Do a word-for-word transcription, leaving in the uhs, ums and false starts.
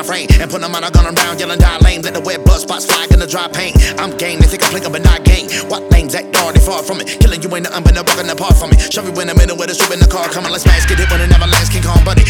frame and put them on a gun around, yelling die lame. Let the web buzz spots fly in the dry paint. I'm game, they think I'm plinking but not game. What names that yard, they far from it. Killing you ain't nothing but a walking apart from it. Shove you in the middle with a swoop in the car coming. Let's smash, get it when it never lands. King Kong buddy.